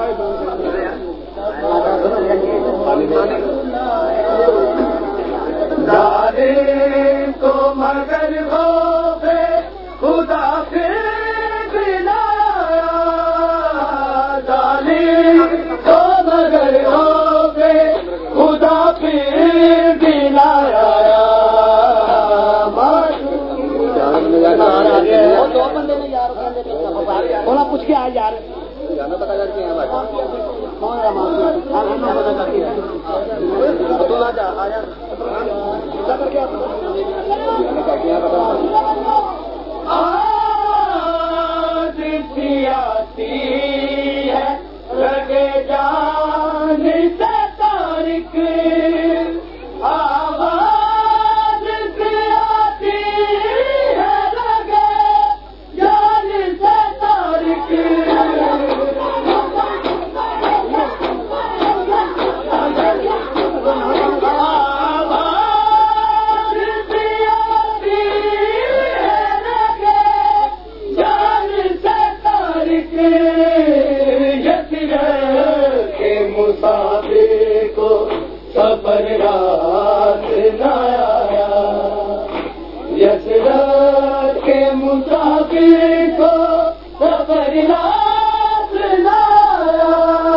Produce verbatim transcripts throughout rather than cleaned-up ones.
ظالم کو مگر ہو گے خدا پھر بنا ظالم کو مگر ہو گے خدا پھر بنا دو بندے نے یار بولا پوچھ کے آئے یار گانا پتا کر کے آتی ہے لگے جان سے تاریخ آواز سے آتی ہے لگے جان سے تاریخ کو سفر رات نہ آیا یسرات کے مسافر کو سفر رات نہ آیا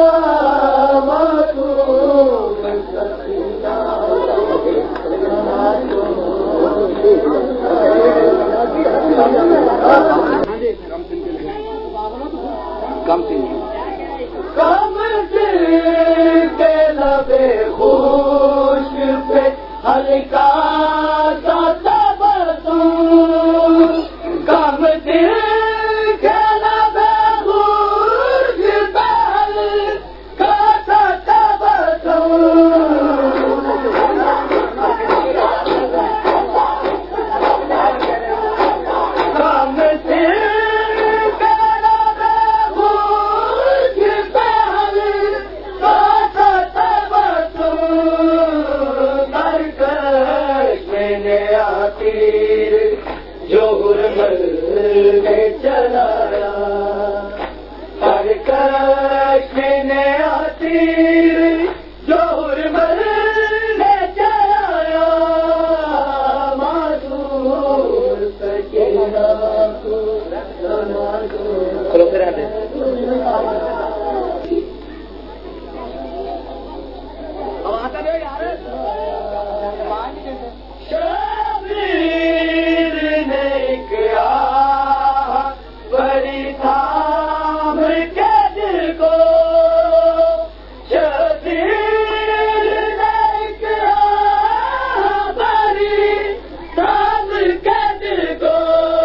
کم سن کم کے لبے خوش پہ ہلکا سا تبسم کم دل کے لبے خوش پہ ہلکا سا جوہر مل نے چلایا پر کش نے آتیر جوہر مل نے چلایا معذور سکینہ کو کھلو پھر آتے اب آتا نہیں یار بڑی تھام کے دل کو شبیر نے بڑی تھام کے دل کو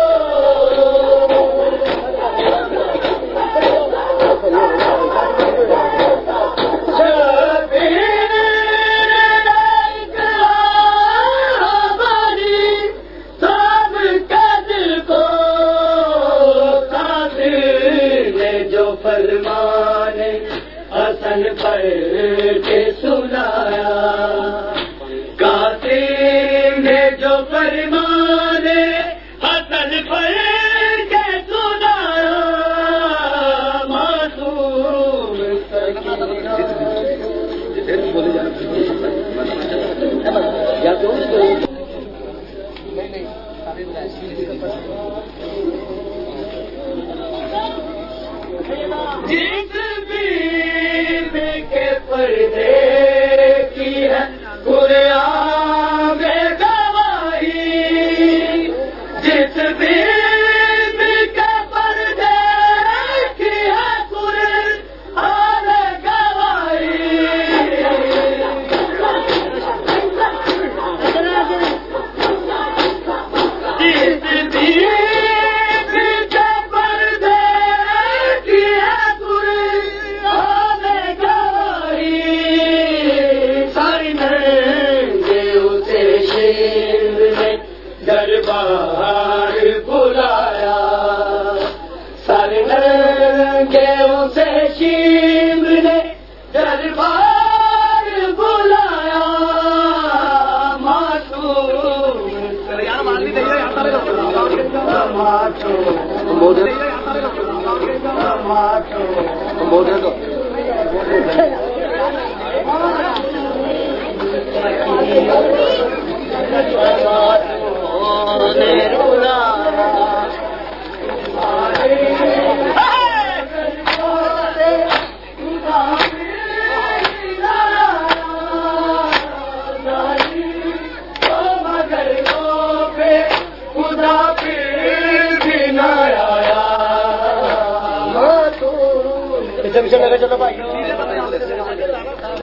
فرمان حسن پر کے سنایا قاسم نے جو فرمان حسن پر کے سنایا معصوم جس بیب کے پردے کی ہے قرآن میں گواہی جس بیب کے پردے کی ہے قرآن میں گواہی جس بیب کے پردے کی ہے دربار بلایا سارے ننگے اسے شیب نے دربار بلایا معصوم ماچو چلو بھائی